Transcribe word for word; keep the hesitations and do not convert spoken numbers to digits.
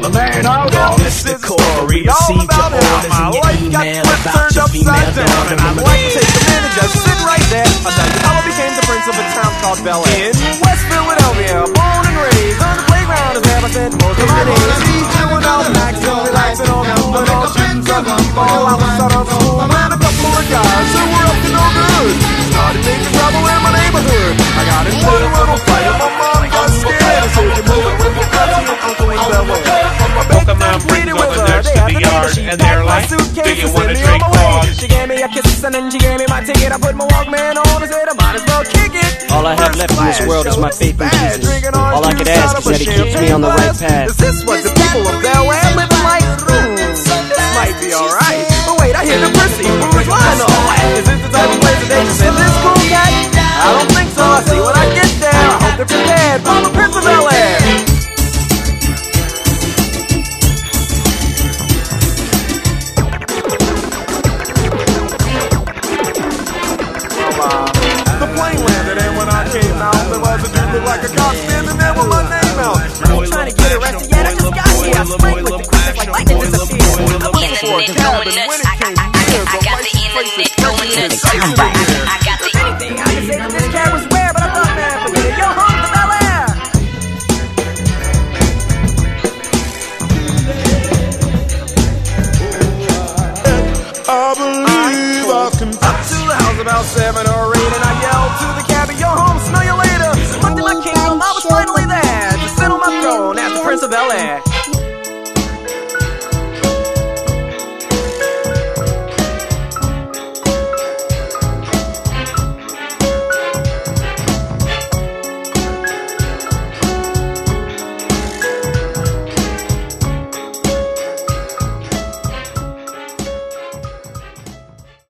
the man out on Mister Corey. Received your orders in your email about your female dog. And I'd like to take a minute, just sit right there. I'll tell you how I became the prince of a town called Bel Air. In West Philadelphia, born and raised on the playground is ever spent most of my days. Chilling out, relaxing, relaxing on but all shoes up, all out the side of school. I met a couple of guys who were up to no good. Started making trouble in my neighborhood. I got into a little fight and my mom got scared. So you move it with your cousin and uncle in Bel Air. Welcome now, brings over next to the yard, and they're like, do you want to drink more? She gave me a kiss and then she gave me my ticket. I put my Walkman on and said I might as well kick it. All I have left in this world is my faith in Jesus. All I could ask is that He keeps me on the right path. Is this what the people of Bel Air living like? Hmm, this might be alright. But wait, I hear the prissy. Who's lying on that? Is this the type of place that they can send this cool cat? I don't think so. I see when I get there. I hope they're prepared for the Prince of Bel Air. Came out, there was a dude look like a cop standing there with my name out. I ain't trying to get arrested yet, I just got here. I sprang with the quick like lightning disappeared. I was for a cabin when it came near, the license plate is I got the